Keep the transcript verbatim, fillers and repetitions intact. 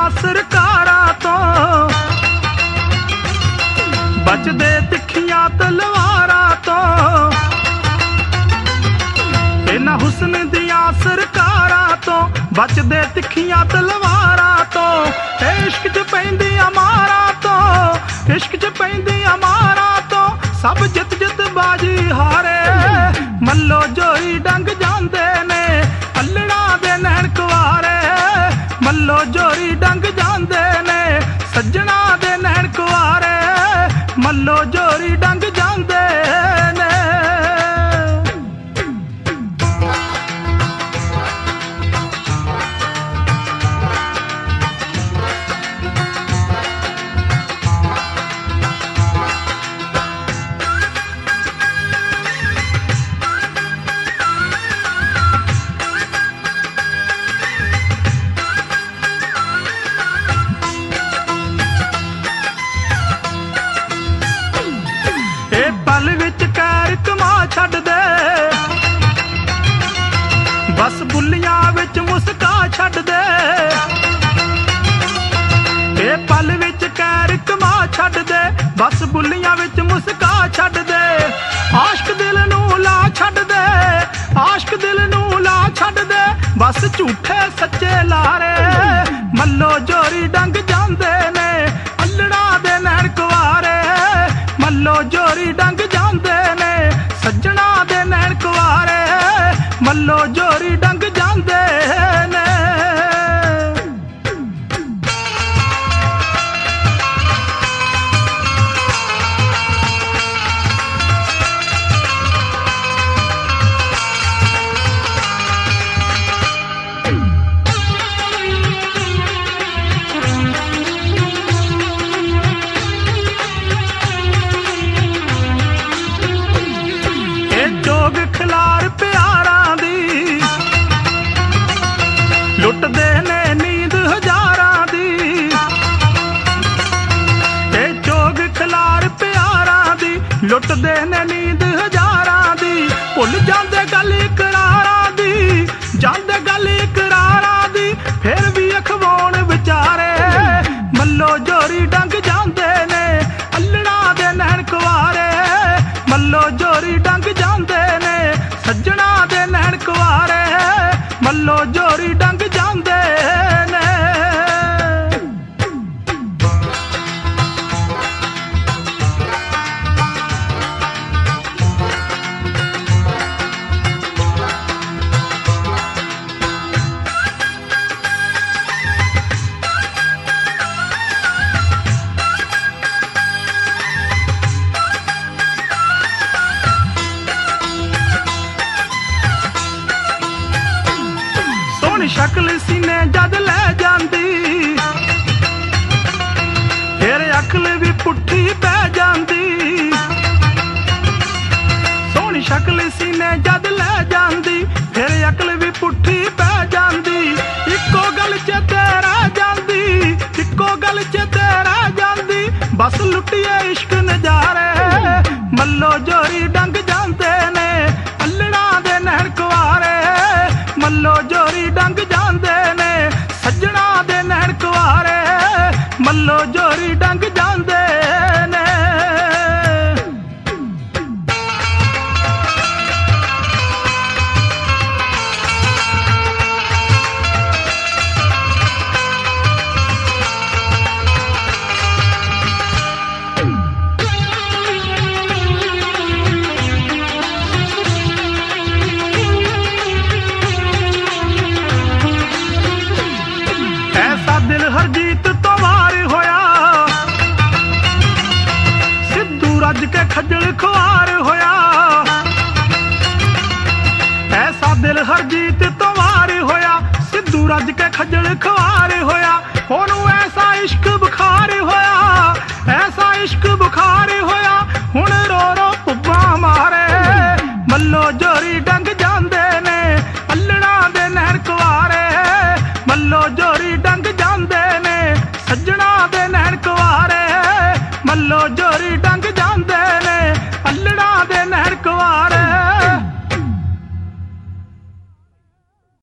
सरकारां तो, बचदे तिखियां तलवारां तो। इन्हां हुस्न दियां सरकारां तो, बचदे तिखियां तलवारां तो। इश्क च पैंदियां मारां तो, इश्क च पैंदियां मारां तो। सब जित जित बाजी हारे, मल्लो जोरी डंग जांदे ने अल्लड़ां दे नैन कुआरे। मल्लो जोरी डंग जांदे ने सज्जणा दे नैन कुआरे। मल्लो जोरी डंग जांदे ने। पल विच कैर कमा छड्ड दे, बस बुल्लियां विच मुस्का छड्ड दे। ए पल विच कैर कमा छड्ड दे, बस बुल्लियां विच मुस्का छड्ड दे। आशिक दिल नूं ला छड्ड दे, आशिक दिल नूं ला छड्ड दे। बस झूठे सच्चे लारे, मल्लो जोरी डंग जांदे ने अल्लड़ां दे नैन कुआरे। मल्लो जोरी डंग जांदे ने सज्जणा दे नैन कुआरे। मल्लो जोरी डंग जांदे ने। खिलार प्यारां दी, लुटदे ने नींद हजारां दी। ए जोग खिलार प्यारां दी, लुटदे ने नींद हजारां दी। भुल जांदे गल इकरारां दी, जांदे गल इकरारां दी। फिर भी अखवाउण विचारे, मल्लो जोरी डंग जांदे ने अल्लड़ां दे नैन कुआरे। मल्लो जोरी डंग जांदे ने सज्जणा दे नैन कुआरे। मल्लो जोरी डंग जांदे ने। शक्ल सीने जद ले जांदी, फिर अकल भी पुट्ठी पै जांदी। सोहनी शक्ल सीने जद ले जांदी, फिर अकल भी पुट्ठी पै जांदी। इक्को गल चेते रह जांदी, इक्को गल चेते रह जांदी। बस लुटिए इश्क नजारे, मल्लो जोरी डंग जांदे ने अल्लड़ां दे नैन कुआरे। मल्लो जोरी डंग जांदे ने सज्जणा दे नैन कुआरे। मल्लो जोरी डंग जांदे ने। दिल हरजीत तो वार होया, सिद्धू रज के खज्जल खुआर होया। ऐसा दिल हरजीत तो वार होया, सिद्धू रज के खज्जल खुआर होया। ओनू ऐसा इश्क बुखार होया, ऐसा इश्क बुखार होया। हुण रो रो पुब्बा मारे, मल्लो जोरी डंग जांदे ने अल्लड़ां दे नैन कुआरे। मल्लो जोरी डंग जांदे ने सज्जणा दे नैन कुआरे। मल्लो जोरी डंग जांदे ने अल्लड़ां